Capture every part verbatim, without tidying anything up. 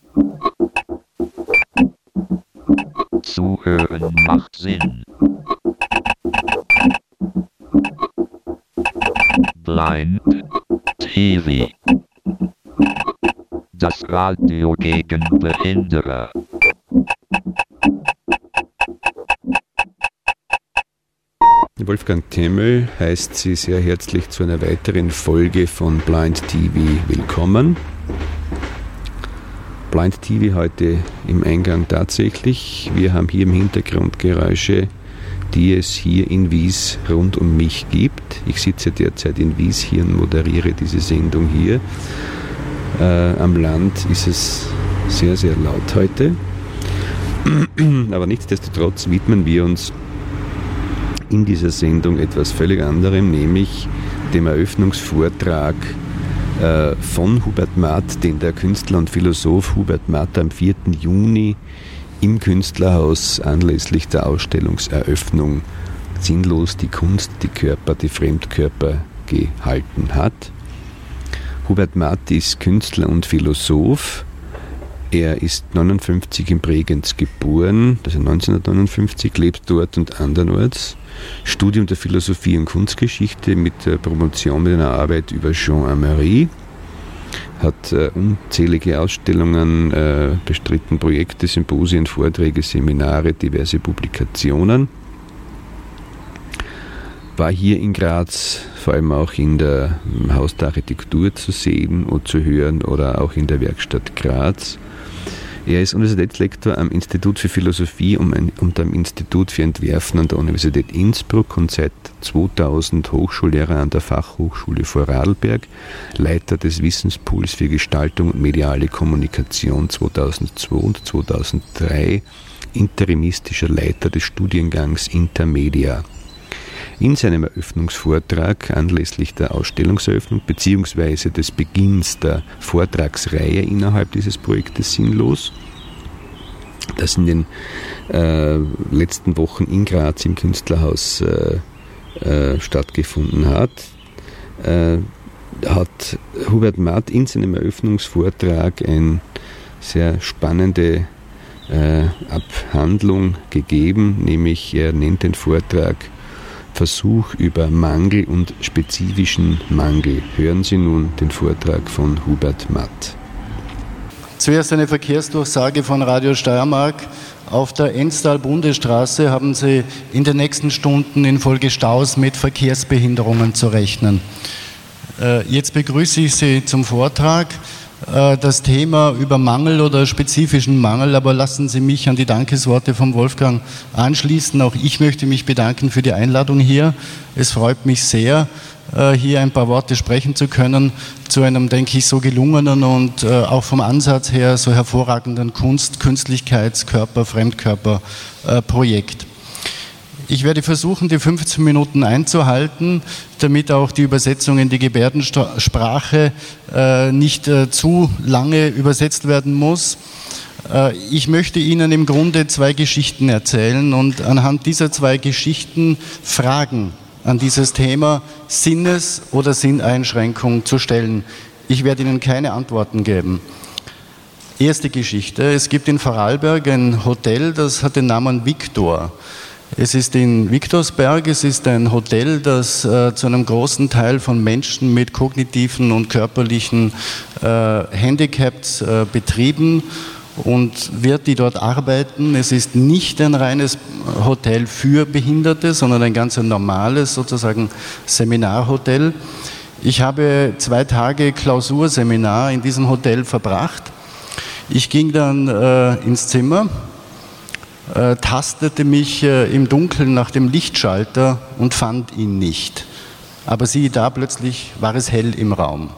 Zuhören macht Sinn. Blind T V. Das Radio gegen Behinderer. Wolfgang Temmel heißt Sie sehr herzlich zu einer weiteren Folge von Blind T V willkommen. Blind T V heute im Eingang tatsächlich. Wir haben hier im Hintergrund Geräusche, die es hier in Wies rund um mich gibt. Ich sitze derzeit in Wies hier und moderiere diese Sendung hier. Äh, am Land ist es sehr, sehr laut heute. Aber nichtsdestotrotz widmen wir uns in dieser Sendung etwas völlig anderem, nämlich dem Eröffnungsvortrag äh, von Hubert Matt, den der Künstler und Philosoph Hubert Matt am vierten Juni im Künstlerhaus anlässlich der Ausstellungseröffnung Sinnlos die Kunst, die Körper, die Fremdkörper gehalten hat. Hubert Matt ist Künstler und Philosoph. Er ist neunundfünfzig in Bregenz geboren, also neunzehnhundertneunundfünfzig, lebt dort und andernorts. Studium der Philosophie und Kunstgeschichte mit der Promotion mit einer Arbeit über Jean Amery. Hat äh, unzählige Ausstellungen äh, bestritten, Projekte, Symposien, Vorträge, Seminare, diverse Publikationen. War hier in Graz vor allem auch in der im Haus der Architektur zu sehen und zu hören oder auch in der Werkstatt Graz. Er ist Universitätslektor am Institut für Philosophie und am Institut für Entwerfen an der Universität Innsbruck und seit zweitausend Hochschullehrer an der Fachhochschule Vorarlberg, Leiter des Wissenspools für Gestaltung und mediale Kommunikation zweitausendzwei und zweitausenddrei, interimistischer Leiter des Studiengangs Intermedia. In seinem Eröffnungsvortrag anlässlich der Ausstellungseröffnung bzw. des Beginns der Vortragsreihe innerhalb dieses Projektes Sinnlos, das in den äh, letzten Wochen in Graz im Künstlerhaus äh, äh, stattgefunden hat, äh, hat Hubert Matt in seinem Eröffnungsvortrag eine sehr spannende äh, Abhandlung gegeben, nämlich er nennt den Vortrag Versuch über Mangel und spezifischen Mangel. Hören Sie nun den Vortrag von Hubert Matt. Zuerst eine Verkehrsdurchsage von Radio Steiermark. Auf der Enstal-Bundesstraße haben Sie in den nächsten Stunden infolge Staus mit Verkehrsbehinderungen zu rechnen. Jetzt begrüße ich Sie zum Vortrag. Das Thema über Mangel oder spezifischen Mangel, aber lassen Sie mich an die Dankesworte von Wolfgang anschließen. Auch ich möchte mich bedanken für die Einladung hier. Es freut mich sehr, hier ein paar Worte sprechen zu können zu einem, denke ich, so gelungenen und auch vom Ansatz her so hervorragenden Kunst-, Künstlichkeits-, Körper-, Fremdkörper-Projekt. Ich werde versuchen, die fünfzehn Minuten einzuhalten, damit auch die Übersetzung in die Gebärdensprache äh, nicht äh, zu lange übersetzt werden muss. Äh, ich möchte Ihnen im Grunde zwei Geschichten erzählen und anhand dieser zwei Geschichten Fragen an dieses Thema Sinnes- oder Sinneinschränkung zu stellen. Ich werde Ihnen keine Antworten geben. Erste Geschichte. Es gibt in Vorarlberg ein Hotel, das hat den Namen Victor. Es ist in Viktorsberg, es ist ein Hotel, das äh, zu einem großen Teil von Menschen mit kognitiven und körperlichen äh, Handicaps äh, betrieben und wird, die dort arbeiten. Es ist nicht ein reines Hotel für Behinderte, sondern ein ganz normales, sozusagen Seminarhotel. Ich habe zwei Tage Klausurseminar in diesem Hotel verbracht. Ich ging dann äh, ins Zimmer, Äh, tastete mich äh, im Dunkeln nach dem Lichtschalter und fand ihn nicht. Aber siehe da, plötzlich war es hell im Raum.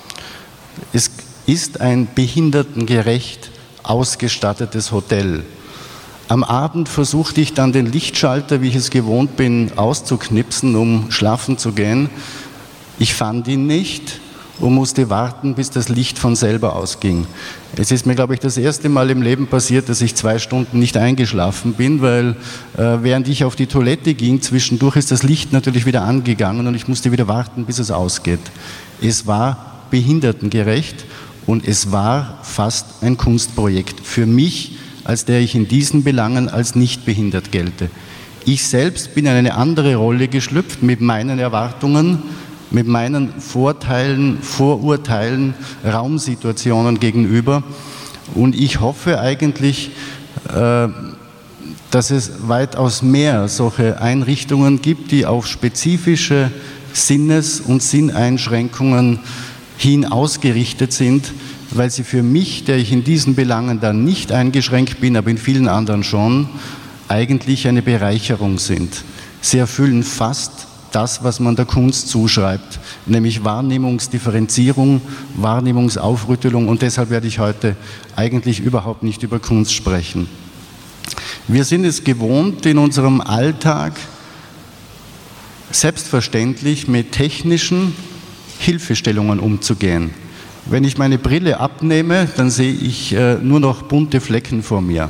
Es ist ein behindertengerecht ausgestattetes Hotel. Am Abend versuchte ich dann den Lichtschalter, wie ich es gewohnt bin, auszuknipsen, um schlafen zu gehen. Ich fand ihn nicht und musste warten, bis das Licht von selber ausging. Es ist mir, glaube ich, das erste Mal im Leben passiert, dass ich zwei Stunden nicht eingeschlafen bin, weil äh, während ich auf die Toilette ging, zwischendurch ist das Licht natürlich wieder angegangen und ich musste wieder warten, bis es ausgeht. Es war behindertengerecht und es war fast ein Kunstprojekt für mich, als der ich in diesen Belangen als nicht behindert gelte. Ich selbst bin in eine andere Rolle geschlüpft mit meinen Erwartungen, mit meinen Vorteilen, Vorurteilen, Raumsituationen gegenüber. Und ich hoffe eigentlich, äh, dass es weitaus mehr solche Einrichtungen gibt, die auf spezifische Sinnes- und Sinneinschränkungen hin ausgerichtet sind, weil sie für mich, der ich in diesen Belangen dann nicht eingeschränkt bin, aber in vielen anderen schon, eigentlich eine Bereicherung sind. Sie erfüllen fast das, was man der Kunst zuschreibt, nämlich Wahrnehmungsdifferenzierung, Wahrnehmungsaufrüttelung, und deshalb werde ich heute eigentlich überhaupt nicht über Kunst sprechen. Wir sind es gewohnt, in unserem Alltag selbstverständlich mit technischen Hilfestellungen umzugehen. Wenn ich meine Brille abnehme, dann sehe ich äh, nur noch bunte Flecken vor mir.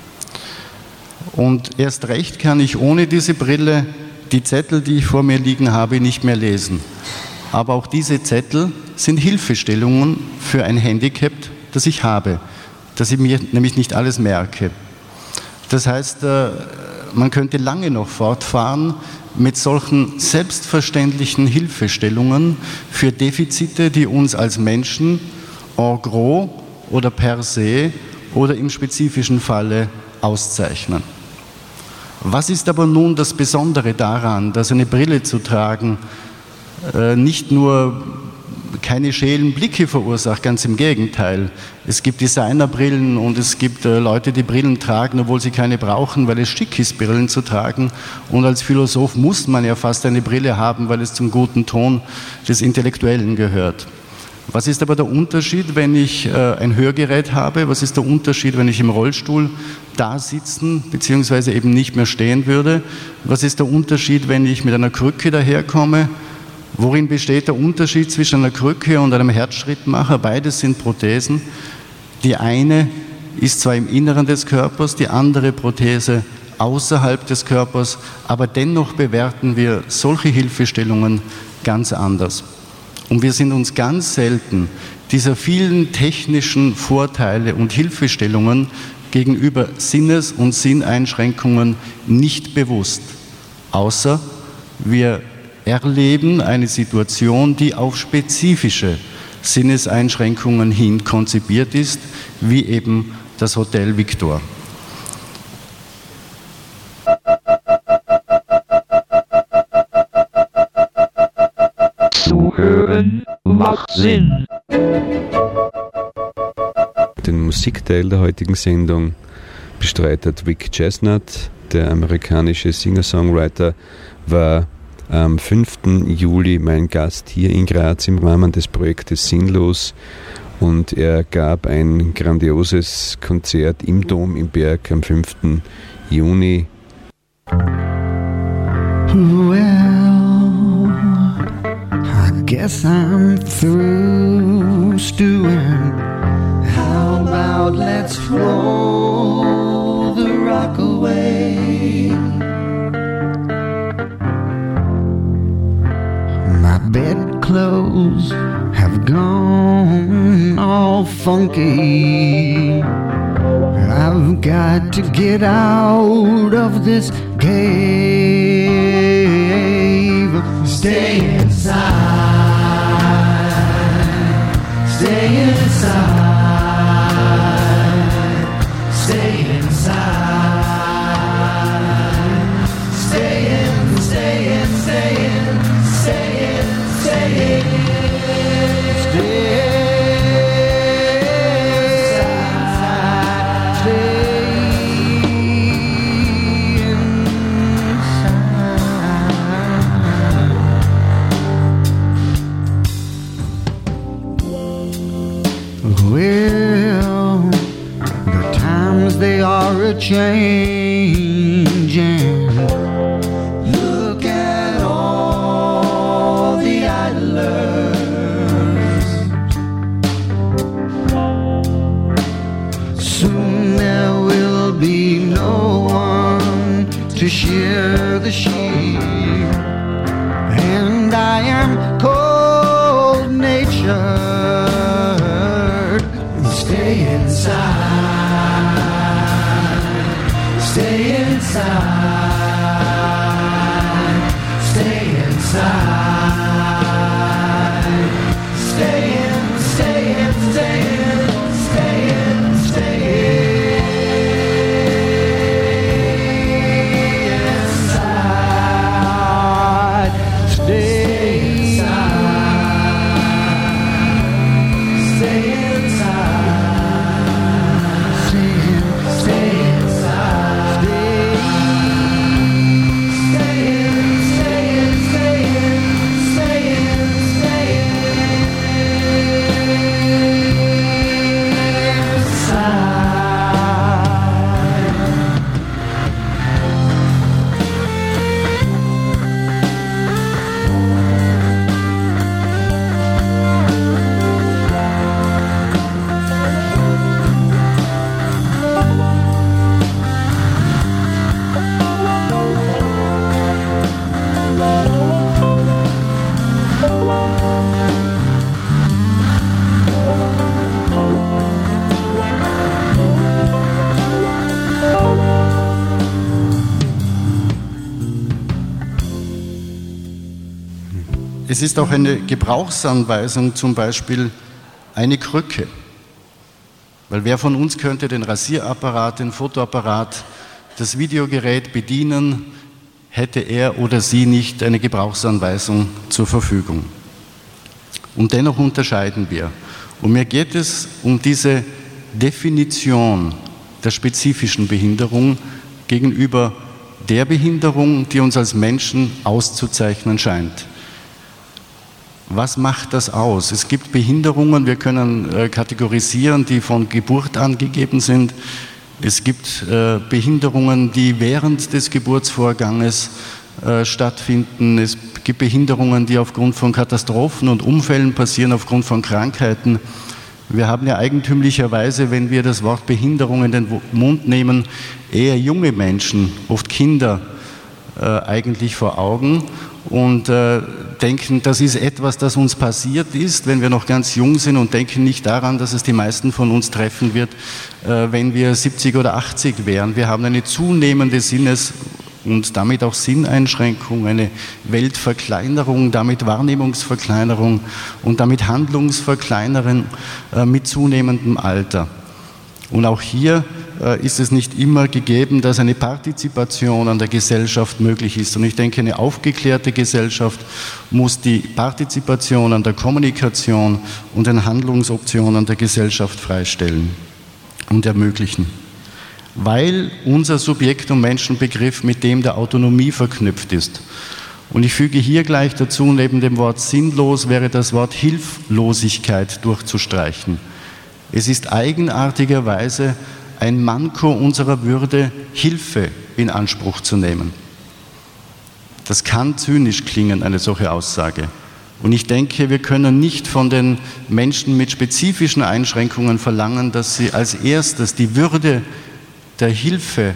Und erst recht kann ich ohne diese Brille die Zettel, die ich vor mir liegen habe, nicht mehr lesen. Aber auch diese Zettel sind Hilfestellungen für ein Handicap, das ich habe, dass ich mir nämlich nicht alles merke. Das heißt, man könnte lange noch fortfahren mit solchen selbstverständlichen Hilfestellungen für Defizite, die uns als Menschen en gros oder per se oder im spezifischen Falle auszeichnen. Was ist aber nun das Besondere daran, dass eine Brille zu tragen äh, nicht nur keine schälen Blicke verursacht, ganz im Gegenteil. Es gibt Designerbrillen und es gibt äh, Leute, die Brillen tragen, obwohl sie keine brauchen, weil es schick ist, Brillen zu tragen. Und als Philosoph muss man ja fast eine Brille haben, weil es zum guten Ton des Intellektuellen gehört. Was ist aber der Unterschied, wenn ich äh, ein Hörgerät habe? Was ist der Unterschied, wenn ich im Rollstuhl da sitzen bzw. eben nicht mehr stehen würde? Was ist der Unterschied, wenn ich mit einer Krücke daherkomme? Worin besteht der Unterschied zwischen einer Krücke und einem Herzschrittmacher? Beides sind Prothesen. Die eine ist zwar im Inneren des Körpers, die andere Prothese außerhalb des Körpers, aber dennoch bewerten wir solche Hilfestellungen ganz anders. Und wir sind uns ganz selten dieser vielen technischen Vorteile und Hilfestellungen gegenüber Sinnes- und Sinneinschränkungen nicht bewusst, außer wir erleben eine Situation, die auf spezifische Sinneseinschränkungen hin konzipiert ist, wie eben das Hotel Victor. Zuhören macht Sinn. Den Musikteil der heutigen Sendung bestreitet Vic Chesnutt, der amerikanische Singer-Songwriter, war am fünften Juli mein Gast hier in Graz im Rahmen des Projektes Sinnlos, und er gab ein grandioses Konzert im Dom im Berg am fünften Juni. Well, I guess I'm through stewing. How about let's roll the rock away? My bedclothes have gone all funky. I've got to get out of this cave. Stay inside. Stay inside. Stay inside. Stay in, stay in, stay in, stay in, stay in. Stay inside. Stay inside. Well, the times they are a-changing. Look at all the idlers. Soon there will be no one to shear the sheep, and I am cold natured. Stay inside. Stay inside. Stay inside. Stay in, stay in, stay in, stay in, stay inside. Stay Es ist auch eine Gebrauchsanweisung, zum Beispiel eine Krücke. Weil wer von uns könnte den Rasierapparat, den Fotoapparat, das Videogerät bedienen, hätte er oder sie nicht eine Gebrauchsanweisung zur Verfügung. Und dennoch unterscheiden wir. Und mir geht es um diese Definition der spezifischen Behinderung gegenüber der Behinderung, die uns als Menschen auszuzeichnen scheint. Was macht das aus? Es gibt Behinderungen, wir können äh, kategorisieren, die von Geburt an gegeben sind. Es gibt äh, Behinderungen, die während des Geburtsvorganges äh, stattfinden. Es gibt Behinderungen, die aufgrund von Katastrophen und Unfällen passieren, aufgrund von Krankheiten. Wir haben ja eigentümlicherweise, wenn wir das Wort Behinderung in den Mund nehmen, eher junge Menschen, oft Kinder, äh, eigentlich vor Augen. Und äh, denken, das ist etwas, das uns passiert ist, wenn wir noch ganz jung sind, und denken nicht daran, dass es die meisten von uns treffen wird, äh, wenn wir siebzig oder achtzig wären. Wir haben eine zunehmende Sinnes- und damit auch Sinneinschränkung, eine Weltverkleinerung, damit Wahrnehmungsverkleinerung und damit Handlungsverkleinerung äh, mit zunehmendem Alter. Und auch hier äh, ist es nicht immer gegeben, dass eine Partizipation an der Gesellschaft möglich ist. Und ich denke, eine aufgeklärte Gesellschaft muss die Partizipation an der Kommunikation und den Handlungsoptionen der Gesellschaft freistellen und ermöglichen. Weil unser Subjekt- und Menschenbegriff mit dem der Autonomie verknüpft ist. Und ich füge hier gleich dazu, neben dem Wort sinnlos wäre das Wort Hilflosigkeit durchzustreichen. Es ist eigenartigerweise ein Manko unserer Würde, Hilfe in Anspruch zu nehmen. Das kann zynisch klingen, eine solche Aussage. Und ich denke, wir können nicht von den Menschen mit spezifischen Einschränkungen verlangen, dass sie als erstes die Würde der Hilfe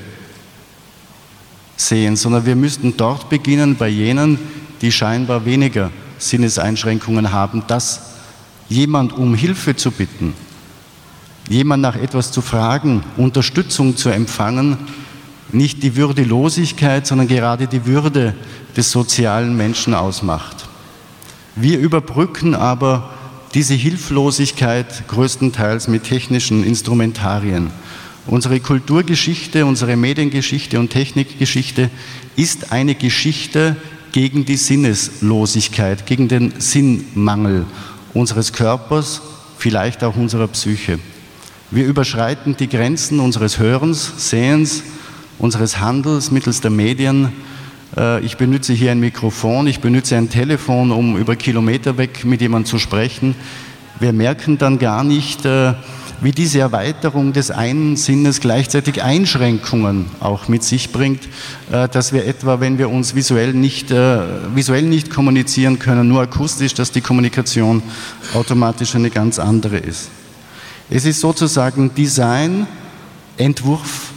sehen, sondern wir müssten dort beginnen, bei jenen, die scheinbar weniger Sinneseinschränkungen haben, dass jemand um Hilfe zu bitten, jemand nach etwas zu fragen, Unterstützung zu empfangen, nicht die Würdelosigkeit, sondern gerade die Würde des sozialen Menschen ausmacht. Wir überbrücken aber diese Hilflosigkeit größtenteils mit technischen Instrumentarien. Unsere Kulturgeschichte, unsere Mediengeschichte und Technikgeschichte ist eine Geschichte gegen die Sinneslosigkeit, gegen den Sinnmangel unseres Körpers, vielleicht auch unserer Psyche. Wir überschreiten die Grenzen unseres Hörens, Sehens, unseres Handels mittels der Medien. Ich benutze hier ein Mikrofon, ich benutze ein Telefon, um über Kilometer weg mit jemandem zu sprechen. Wir merken dann gar nicht, wie diese Erweiterung des einen Sinnes gleichzeitig Einschränkungen auch mit sich bringt, dass wir etwa, wenn wir uns visuell nicht, visuell nicht kommunizieren können, nur akustisch, dass die Kommunikation automatisch eine ganz andere ist. Es ist sozusagen Design, Entwurf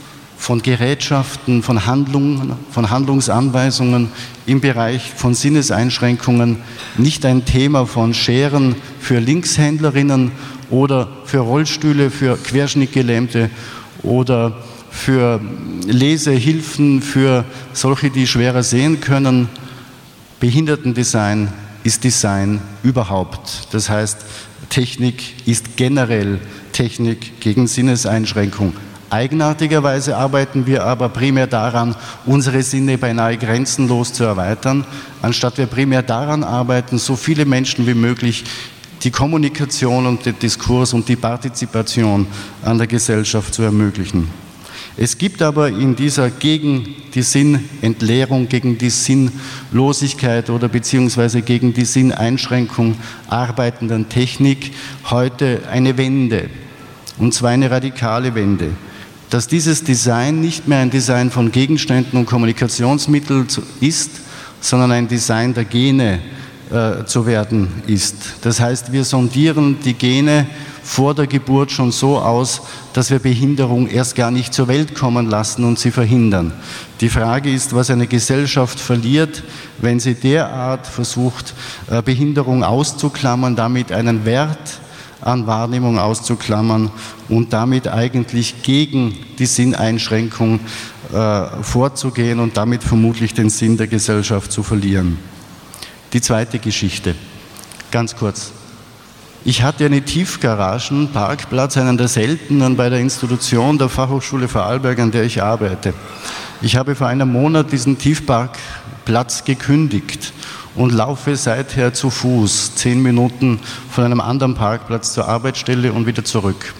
von Gerätschaften, von Handlungen, von Handlungsanweisungen im Bereich von Sinneseinschränkungen nicht ein Thema von Scheren für Linkshändlerinnen oder für Rollstühle, für Querschnittgelähmte oder für Lesehilfen, für solche, die schwerer sehen können. Behindertendesign ist Design überhaupt. Das heißt, Technik ist generell Technik gegen Sinneseinschränkung. Eigenartigerweise arbeiten wir aber primär daran, unsere Sinne beinahe grenzenlos zu erweitern, anstatt wir primär daran arbeiten, so viele Menschen wie möglich die Kommunikation und den Diskurs und die Partizipation an der Gesellschaft zu ermöglichen. Es gibt aber in dieser gegen die Sinnentleerung, gegen die Sinnlosigkeit oder beziehungsweise gegen die Sinneinschränkung arbeitenden Technik heute eine Wende, und zwar eine radikale Wende, dass dieses Design nicht mehr ein Design von Gegenständen und Kommunikationsmitteln ist, sondern ein Design der Gene äh, zu werden ist. Das heißt, wir sondieren die Gene vor der Geburt schon so aus, dass wir Behinderung erst gar nicht zur Welt kommen lassen und sie verhindern. Die Frage ist, was eine Gesellschaft verliert, wenn sie derart versucht, Behinderung auszuklammern, damit einen Wert an Wahrnehmung auszuklammern und damit eigentlich gegen die Sinneinschränkung äh, vorzugehen und damit vermutlich den Sinn der Gesellschaft zu verlieren. Die zweite Geschichte, ganz kurz. Ich hatte eine Tiefgaragen-Parkplatz, einen der seltenen bei der Institution der Fachhochschule Vorarlberg, an der ich arbeite. Ich habe vor einem Monat diesen Tiefparkplatz gekündigt und laufe seither zu Fuß, zehn Minuten von einem anderen Parkplatz zur Arbeitsstelle und wieder zurück.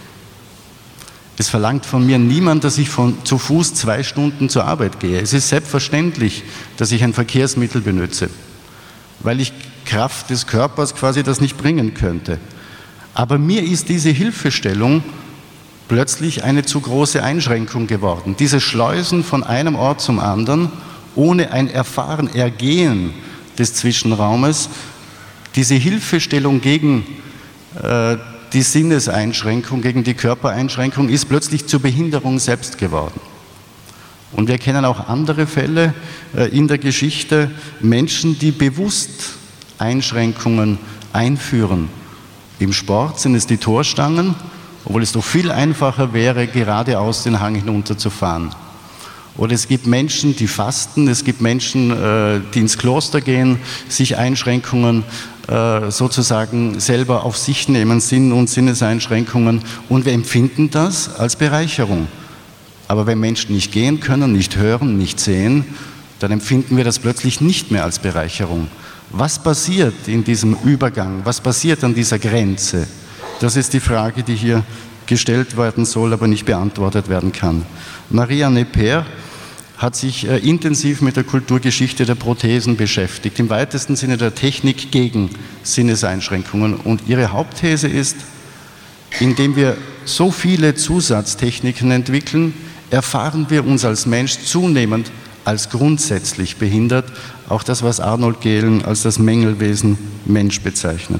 Es verlangt von mir niemand, dass ich von, zu Fuß zwei Stunden zur Arbeit gehe. Es ist selbstverständlich, dass ich ein Verkehrsmittel benutze, weil ich Kraft des Körpers quasi das nicht bringen könnte. Aber mir ist diese Hilfestellung plötzlich eine zu große Einschränkung geworden. Diese Schleusen von einem Ort zum anderen, ohne ein Erfahren, Ergehen des Zwischenraumes, diese Hilfestellung gegen äh, die Sinneseinschränkung, gegen die Körpereinschränkung ist plötzlich zur Behinderung selbst geworden. Und wir kennen auch andere Fälle äh, in der Geschichte, Menschen, die bewusst Einschränkungen einführen. Im Sport sind es die Torstangen, obwohl es doch viel einfacher wäre, geradeaus den Hang hinunterzufahren. Oder es gibt Menschen, die fasten, es gibt Menschen, die ins Kloster gehen, sich Einschränkungen sozusagen selber auf sich nehmen, Sinn- und Sinneseinschränkungen, und wir empfinden das als Bereicherung. Aber wenn Menschen nicht gehen können, nicht hören, nicht sehen, dann empfinden wir das plötzlich nicht mehr als Bereicherung. Was passiert in diesem Übergang? Was passiert an dieser Grenze? Das ist die Frage, die hier gestellt werden soll, aber nicht beantwortet werden kann. Maria Neper hat sich äh, intensiv mit der Kulturgeschichte der Prothesen beschäftigt, im weitesten Sinne der Technik gegen Sinneseinschränkungen. Und ihre Hauptthese ist, indem wir so viele Zusatztechniken entwickeln, erfahren wir uns als Mensch zunehmend als grundsätzlich behindert, auch das, was Arnold Gehlen als das Mängelwesen Mensch bezeichnet.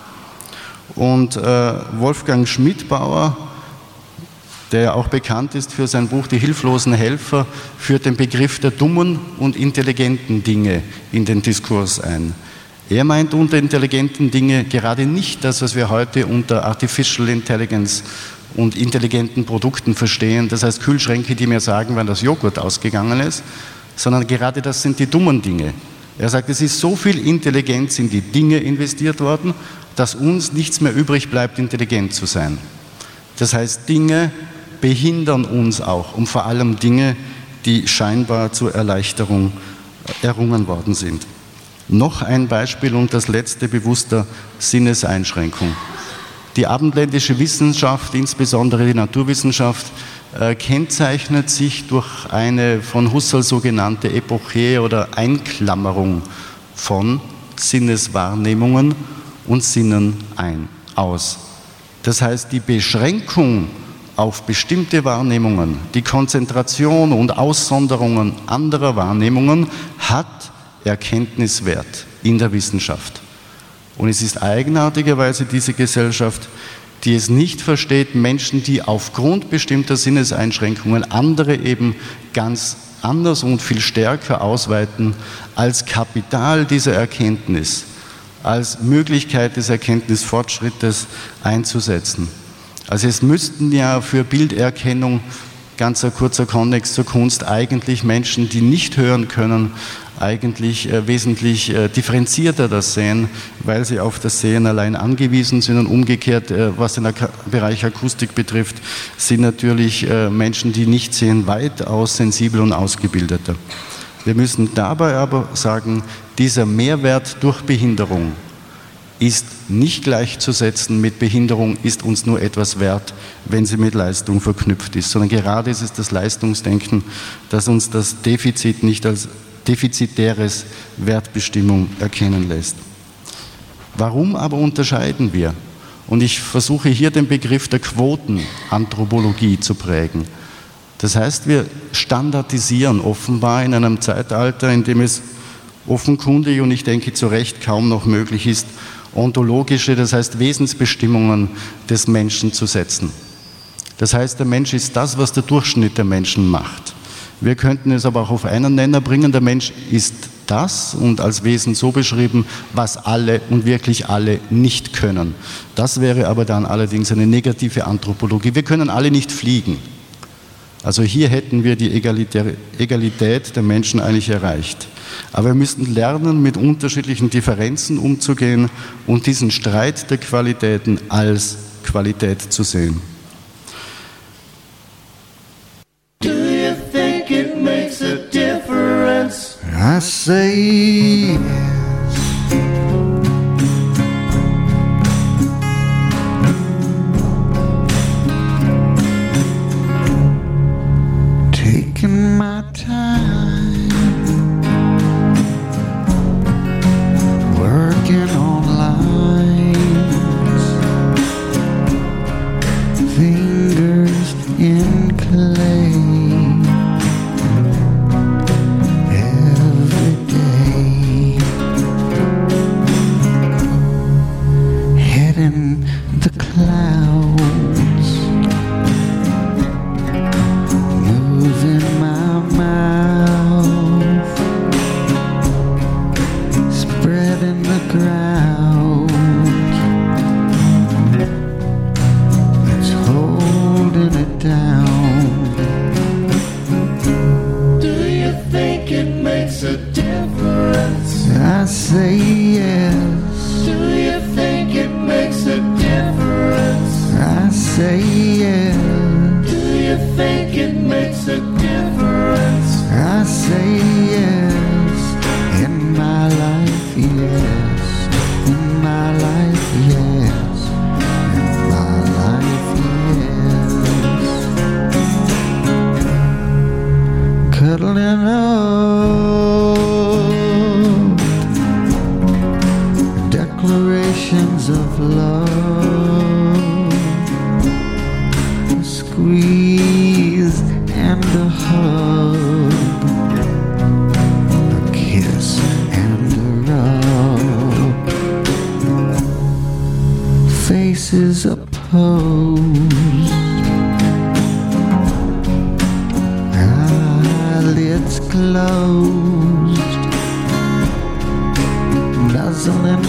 Und äh, Wolfgang Schmidbauer, der auch bekannt ist für sein Buch Die hilflosen Helfer, führt den Begriff der dummen und intelligenten Dinge in den Diskurs ein. Er meint unter intelligenten Dinge gerade nicht das, was wir heute unter Artificial Intelligence und intelligenten Produkten verstehen, das heißt Kühlschränke, die mir sagen, wann das Joghurt ausgegangen ist, sondern gerade das sind die dummen Dinge. Er sagt, es ist so viel Intelligenz in die Dinge investiert worden, dass uns nichts mehr übrig bleibt, intelligent zu sein. Das heißt, Dinge behindern uns auch, und vor allem Dinge, die scheinbar zur Erleichterung errungen worden sind. Noch ein Beispiel und das letzte bewusster Sinneseinschränkung. Die abendländische Wissenschaft, insbesondere die Naturwissenschaft, äh, kennzeichnet sich durch eine von Husserl sogenannte Epoche oder Einklammerung von Sinneswahrnehmungen und Sinnen ein, aus. Das heißt, die Beschränkung auf bestimmte Wahrnehmungen, die Konzentration und Aussonderungen anderer Wahrnehmungen hat Erkenntniswert in der Wissenschaft. Und es ist eigenartigerweise diese Gesellschaft, die es nicht versteht, Menschen, die aufgrund bestimmter Sinneseinschränkungen andere eben ganz anders und viel stärker ausweiten, als Kapital dieser Erkenntnis, als Möglichkeit des Erkenntnisfortschrittes einzusetzen. Also es müssten ja für Bilderkennung, ganz ein kurzer Kontext zur Kunst, eigentlich Menschen, die nicht hören können, eigentlich äh, wesentlich äh, differenzierter das sehen, weil sie auf das Sehen allein angewiesen sind, und umgekehrt, äh, was den Ak- Bereich Akustik betrifft, sind natürlich äh, Menschen, die nicht sehen, weitaus sensibel und ausgebildeter. Wir müssen dabei aber sagen, dieser Mehrwert durch Behinderung ist nicht gleichzusetzen mit Behinderung ist uns nur etwas wert, wenn sie mit Leistung verknüpft ist, sondern gerade ist es das Leistungsdenken, das uns das Defizit nicht als defizitäres Wertbestimmung erkennen lässt. Warum aber unterscheiden wir? Und ich versuche hier den Begriff der Quotenanthropologie zu prägen. Das heißt, wir standardisieren offenbar in einem Zeitalter, in dem es offenkundig und ich denke zu Recht kaum noch möglich ist, ontologische, das heißt Wesensbestimmungen des Menschen zu setzen. Das heißt, der Mensch ist das, was der Durchschnitt der Menschen macht. Wir könnten es aber auch auf einen Nenner bringen, der Mensch ist das und als Wesen so beschrieben, was alle und wirklich alle nicht können. Das wäre aber dann allerdings eine negative Anthropologie. Wir können alle nicht fliegen. Also hier hätten wir die Egalität der Menschen eigentlich erreicht. Aber wir müssten lernen, mit unterschiedlichen Differenzen umzugehen und diesen Streit der Qualitäten als Qualität zu sehen. Do you think it makes a difference? I say yes. Taking my time, working on lines, fingers in clay, every day, heading the clouds, moving my mouth, spreading the ground, it's holding it down. Do you think it makes a difference? I say yes, Do you think it makes a difference? I say yes, Do you think it makes a difference? I say yes, in my life, yes, in my life, yes, in my life, yes. Cuddling up, declarations of love, a squeeze and a hug, a kiss and a rub, faces opposed, eyelids closed, nuzzling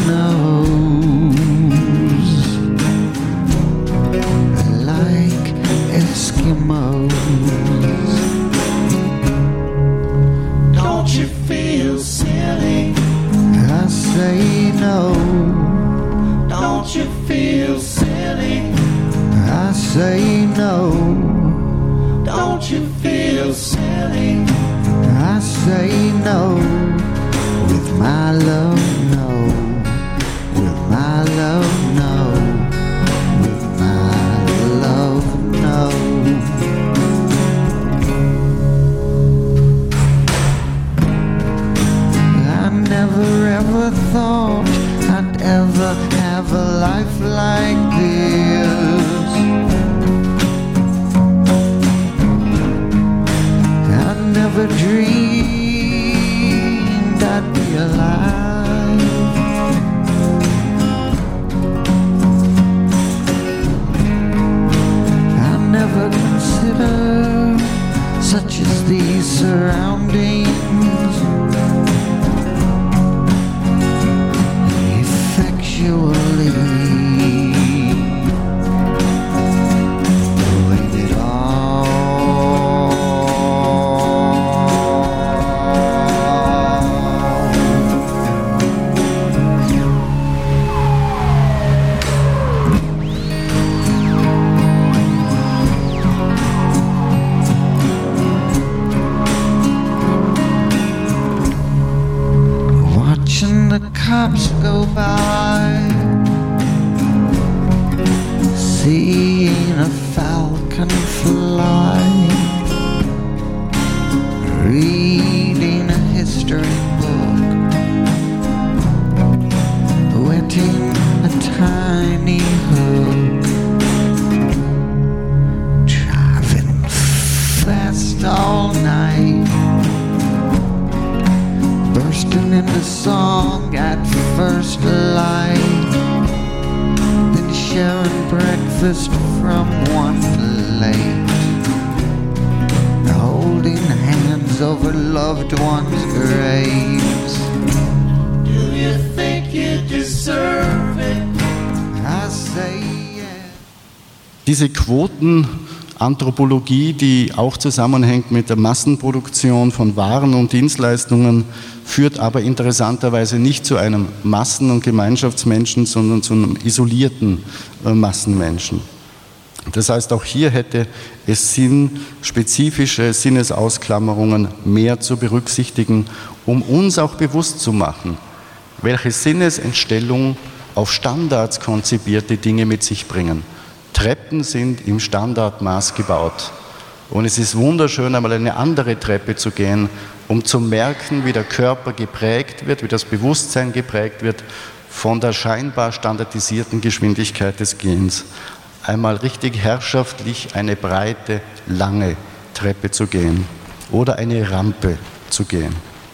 nose, like Eskimos. Don't you feel silly? I say no, Don't you feel silly? I say no, Don't you feel silly? I say no, with my love, no, with my love, no, with my love, no. I never ever thought I'd ever have a life like this. I never dreamed I'd be alive. times go by, seeing a falcon fly, reading a history book, wetting a tiny hook, driving fast all night, bursting into song at first light, then sharing breakfast from one plate, holding hands over loved ones' graves. Do you think you deserve it? I say yeah. Diese Quotenanthropologie, die auch zusammenhängt mit der Massenproduktion von Waren und Dienstleistungen, führt aber interessanterweise nicht zu einem Massen- und Gemeinschaftsmenschen, sondern zu einem isolierten äh, Massenmenschen. Das heißt, auch hier hätte es Sinn, spezifische Sinnesausklammerungen mehr zu berücksichtigen, um uns auch bewusst zu machen, welche Sinnesentstellung auf Standards konzipierte Dinge mit sich bringen. Treppen sind im Standardmaß gebaut. Und es ist wunderschön, einmal eine andere Treppe zu gehen, um zu merken, wie der Körper geprägt wird, wie das Bewusstsein geprägt wird von der scheinbar standardisierten Geschwindigkeit des Gehens. Einmal richtig herrschaftlich eine breite, lange Treppe zu gehen oder eine Rampe zu gehen.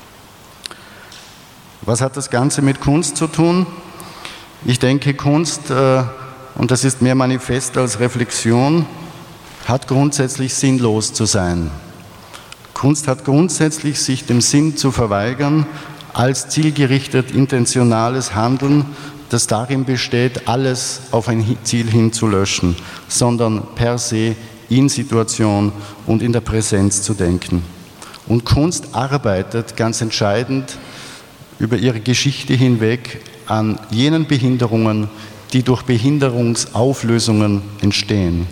Was hat das Ganze mit Kunst zu tun? Ich denke, Kunst, äh, und das ist mehr Manifest als Reflexion, hat grundsätzlich sinnlos zu sein. Kunst hat grundsätzlich sich dem Sinn zu verweigern, als zielgerichtet intentionales Handeln, das darin besteht, alles auf ein Ziel hin zu löschen, sondern per se in Situation und in der Präsenz zu denken. Und Kunst arbeitet ganz entscheidend über ihre Geschichte hinweg an jenen Behinderungen, die durch Behinderungsauflösungen entstehen.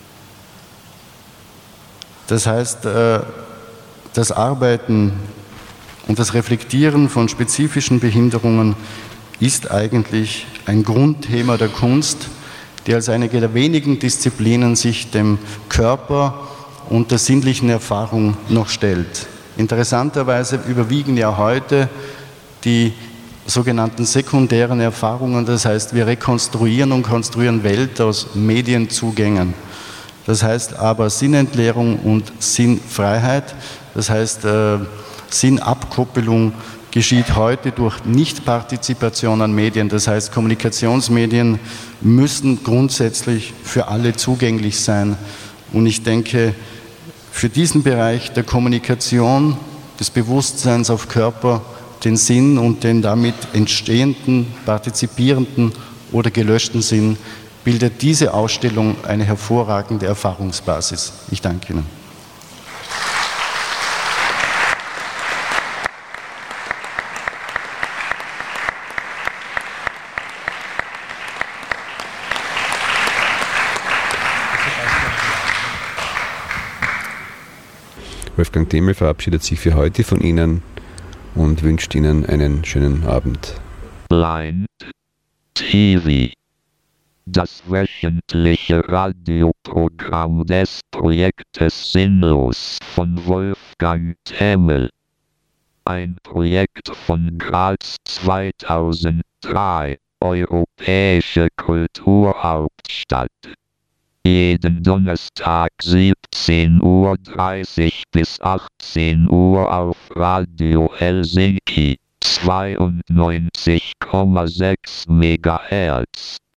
Das heißt, das Arbeiten und das Reflektieren von spezifischen Behinderungen ist eigentlich ein Grundthema der Kunst, die als eine der wenigen Disziplinen sich dem Körper und der sinnlichen Erfahrung noch stellt. Interessanterweise überwiegen ja heute die sogenannten sekundären Erfahrungen, das heißt, wir rekonstruieren und konstruieren Welt aus Medienzugängen. Das heißt aber Sinnentleerung und Sinnfreiheit, das heißt äh, Sinnabkoppelung geschieht heute durch Nichtpartizipation an Medien. Das heißt, Kommunikationsmedien müssen grundsätzlich für alle zugänglich sein. Und ich denke, für diesen Bereich der Kommunikation, des Bewusstseins auf Körper, den Sinn und den damit entstehenden, partizipierenden oder gelöschten Sinn, bildet diese Ausstellung eine hervorragende Erfahrungsbasis. Ich danke Ihnen. Wolfgang Demel verabschiedet sich für heute von Ihnen und wünscht Ihnen einen schönen Abend. Blind T V. Das wöchentliche Radioprogramm des Projektes Sinnlos von Wolfgang Demel. Ein Projekt von Graz zweitausenddrei, Europäische Kulturhauptstadt. Jeden Donnerstag siebzehn Uhr dreißig bis achtzehn Uhr auf Radio Helsinki zweiundneunzig Komma sechs Megahertz.